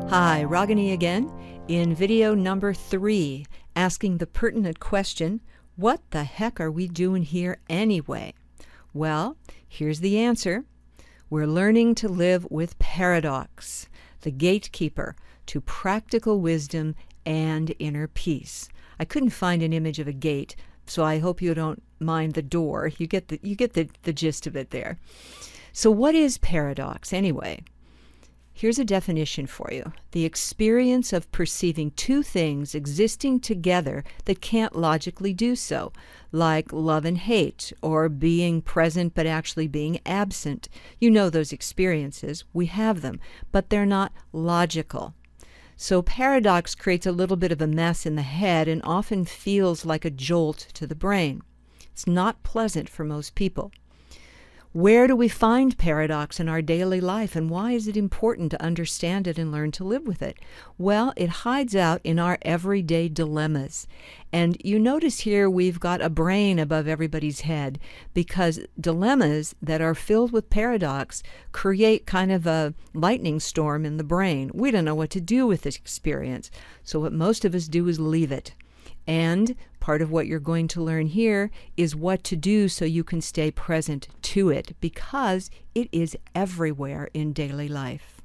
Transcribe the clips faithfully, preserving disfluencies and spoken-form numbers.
Hi, Ragini again, in video number three, asking the pertinent question, what the heck are we doing here anyway? Well, here's the answer. We're learning to live with paradox, the gatekeeper to practical wisdom and inner peace. I couldn't find an image of a gate, so I hope you don't mind the door. You get the, you get the, the gist of it there. So what is paradox anyway? Here's a definition for you. The experience of perceiving two things existing together that can't logically do so, like love and hate, or being present but actually being absent. You know those experiences. We have them, but they're not logical. So paradox creates a little bit of a mess in the head and often feels like a jolt to the brain. It's not pleasant for most people. Where do we find paradox in our daily life, and why is it important to understand it and learn to live with it? Well, it hides out in our everyday dilemmas. And you notice here we've got a brain above everybody's head, because dilemmas that are filled with paradox create kind of a lightning storm in the brain. We don't know what to do with this experience. So what most of us do is leave it. And part of what you're going to learn here is what to do so you can stay present to it, because it is everywhere in daily life.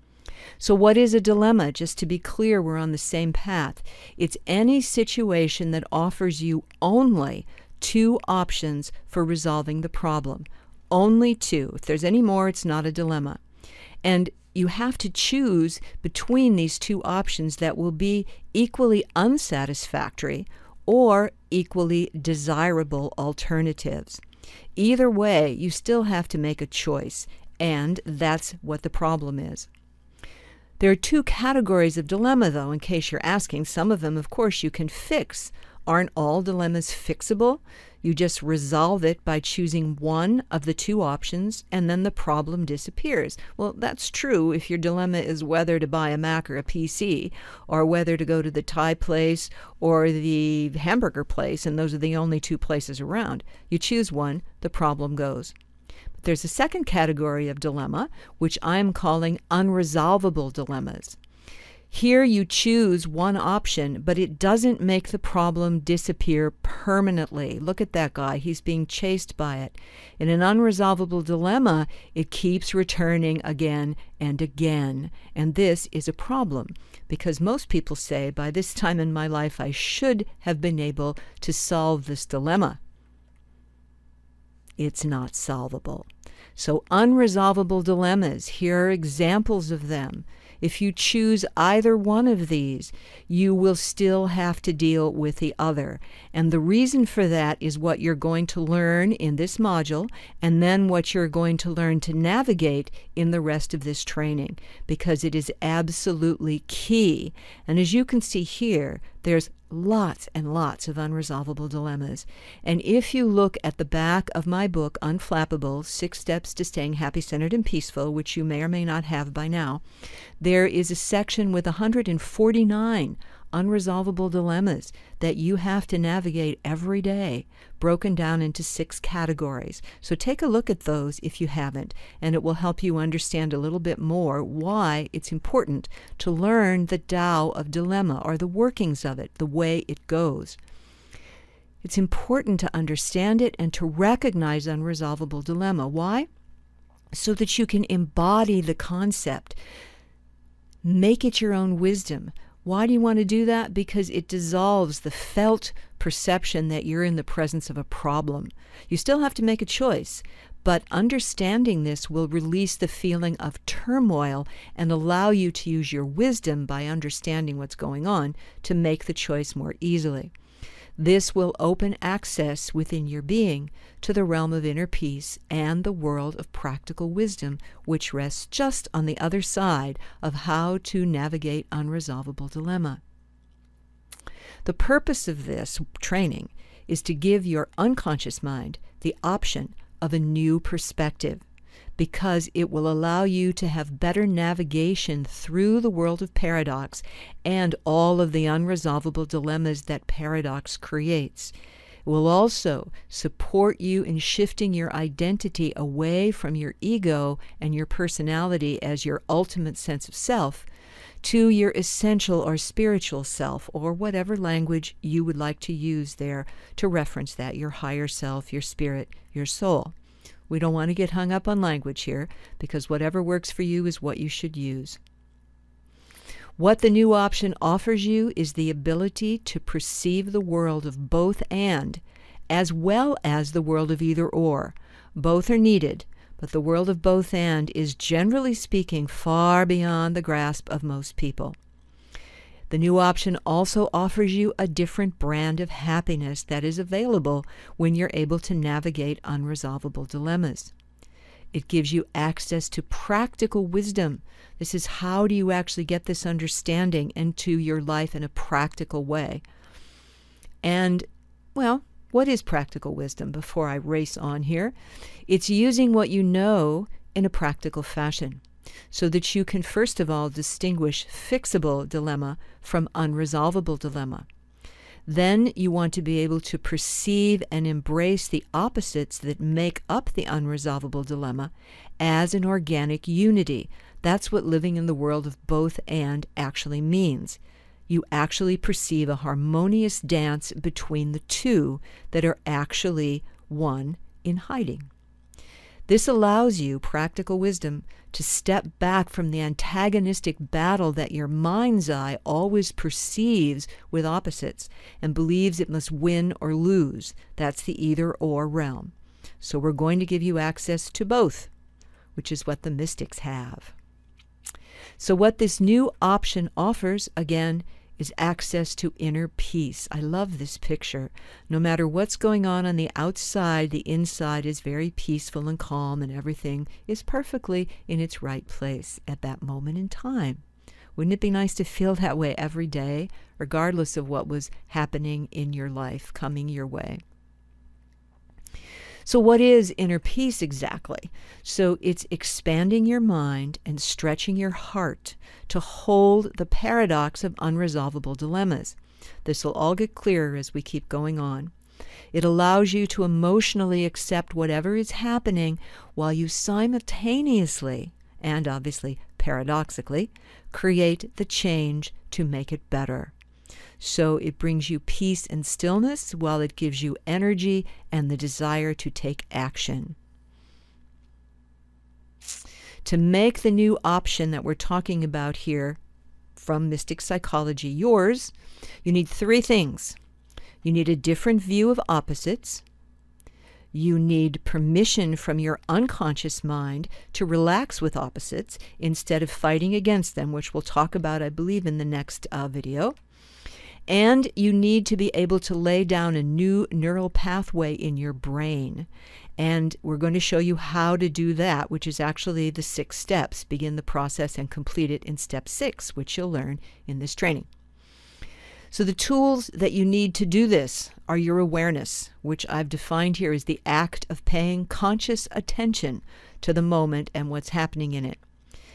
So what is a dilemma? Just to be clear, we're on the same path. It's any situation that offers you only two options for resolving the problem. Only two. If there's any more, it's not a dilemma. And you have to choose between these two options that will be equally unsatisfactory or equally desirable alternatives. Either way, you still have to make a choice, and that's what the problem is. There are two categories of dilemma, though, in case you're asking. Some of them, of course, you can fix. Aren't all dilemmas fixable? You just resolve it by choosing one of the two options, and then the problem disappears. Well, that's true if your dilemma is whether to buy a Mac or a P C, or whether to go to the Thai place or the hamburger place, and those are the only two places around. You choose one, the problem goes. But there's a second category of dilemma, which I'm calling unresolvable dilemmas. Here you choose one option, but it doesn't make the problem disappear permanently. Look at that guy. He's being chased by it. In an unresolvable dilemma, it keeps returning again and again. And this is a problem, because most people say, by this time in my life, I should have been able to solve this dilemma. It's not solvable. So unresolvable dilemmas, here are examples of them. If you choose either one of these, you will still have to deal with the other. And the reason for that is what you're going to learn in this module, and then what you're going to learn to navigate in the rest of this training, because it is absolutely key. And as you can see here, there's lots and lots of unresolvable dilemmas. And if you look at the back of my book, Unflappable, Six Steps to Staying Happy, Centered, and Peaceful, which you may or may not have by now, there is a section with one hundred forty-nine unresolvable dilemmas that you have to navigate every day, broken down into six categories. So take a look at those if you haven't, and it will help you understand a little bit more why it's important to learn the Tao of dilemma, or the workings of it, the way it goes. It's important to understand it and to recognize unresolvable dilemma. Why? So that you can embody the concept. Make it your own wisdom. Why do you want to do that? Because it dissolves the felt perception that you're in the presence of a problem. You still have to make a choice, but understanding this will release the feeling of turmoil and allow you to use your wisdom by understanding what's going on to make the choice more easily. This will open access within your being to the realm of inner peace and the world of practical wisdom, which rests just on the other side of how to navigate unresolvable dilemma. The purpose of this training is to give your unconscious mind the option of a new perspective, because it will allow you to have better navigation through the world of paradox and all of the unresolvable dilemmas that paradox creates. It will also support you in shifting your identity away from your ego and your personality as your ultimate sense of self to your essential or spiritual self, or whatever language you would like to use there to reference that, your higher self, your spirit, your soul. We don't want to get hung up on language here, because whatever works for you is what you should use. What the new option offers you is the ability to perceive the world of both and, as well as the world of either or. Both are needed, but the world of both and is, generally speaking, far beyond the grasp of most people. The new option also offers you a different brand of happiness that is available when you're able to navigate unresolvable dilemmas. It gives you access to practical wisdom. This is, how do you actually get this understanding into your life in a practical way? And, well, what is practical wisdom before I race on here? It's using what you know in a practical fashion, so that you can first of all distinguish fixable dilemma from unresolvable dilemma. Then you want to be able to perceive and embrace the opposites that make up the unresolvable dilemma as an organic unity. That's what living in the world of both and actually means. You actually perceive a harmonious dance between the two that are actually one in hiding. This allows you, practical wisdom, to step back from the antagonistic battle that your mind's eye always perceives with opposites and believes it must win or lose. That's the either-or realm. So we're going to give you access to both, which is what the mystics have. So what this new option offers, again, is access to inner peace. I love this picture. No matter what's going on on the outside, the inside is very peaceful and calm, and everything is perfectly in its right place at that moment in time. Wouldn't it be nice to feel that way every day, regardless of what was happening in your life, coming your way? So what is inner peace exactly? So it's expanding your mind and stretching your heart to hold the paradox of unresolvable dilemmas. This will all get clearer as we keep going on. It allows you to emotionally accept whatever is happening while you simultaneously, and obviously paradoxically, create the change to make it better. So it brings you peace and stillness while it gives you energy and the desire to take action. To make the new option that we're talking about here from Mystic Psychology yours, you need three things. You need a different view of opposites. You need permission from your unconscious mind to relax with opposites instead of fighting against them, which we'll talk about, I believe, in the next uh, video. And you need to be able to lay down a new neural pathway in your brain. And we're going to show you how to do that, which is actually the six steps. Begin the process and complete it in step six, which you'll learn in this training. So the tools that you need to do this are your awareness, which I've defined here as the act of paying conscious attention to the moment and what's happening in it.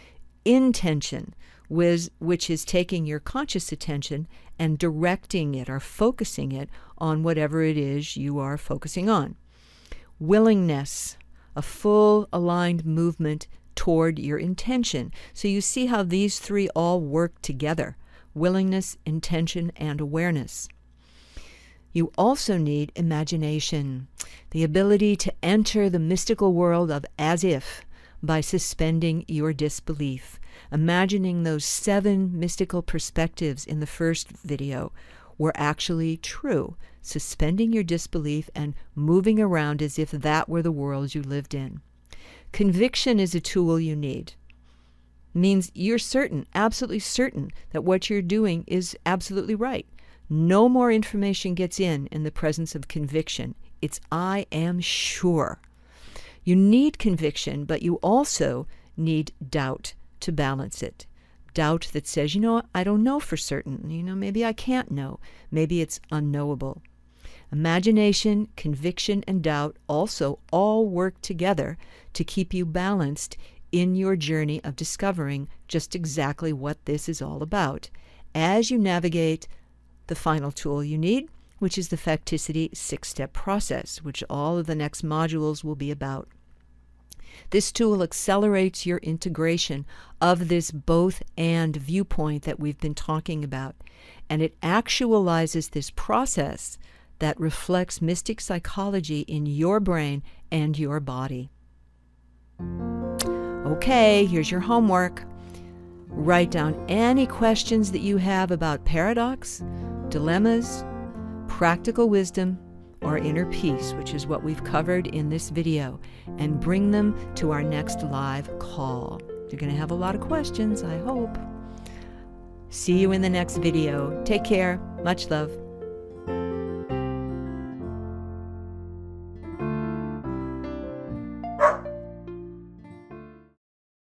Intention, which is taking your conscious attention and directing it or focusing it on whatever it is you are focusing on. Willingness, a full aligned movement toward your intention. So you see how these three all work together: willingness, intention, and awareness. You also need imagination, the ability to enter the mystical world of as if, by suspending your disbelief. Imagining those seven mystical perspectives in the first video were actually true, suspending your disbelief and moving around as if that were the world you lived in. Conviction is a tool you need. It means you're certain, absolutely certain, that what you're doing is absolutely right. No more information gets in in the presence of conviction. It's I am sure. You need conviction, but you also need doubt to balance it. Doubt that says, you know, I don't know for certain. You know, maybe I can't know. Maybe it's unknowable. Imagination, conviction, and doubt also all work together to keep you balanced in your journey of discovering just exactly what this is all about as you navigate the final tool you need, which is the Facticity six-step process, which all of the next modules will be about. This tool accelerates your integration of this both and viewpoint that we've been talking about, and it actualizes this process that reflects mystic psychology in your brain and your body. Okay, here's your homework. Write down any questions that you have about paradox, dilemmas, practical wisdom, or inner peace, which is what we've covered in this video, and bring them to our next live call. You're going to have a lot of questions, I hope. See you in the next video. Take care. Much love.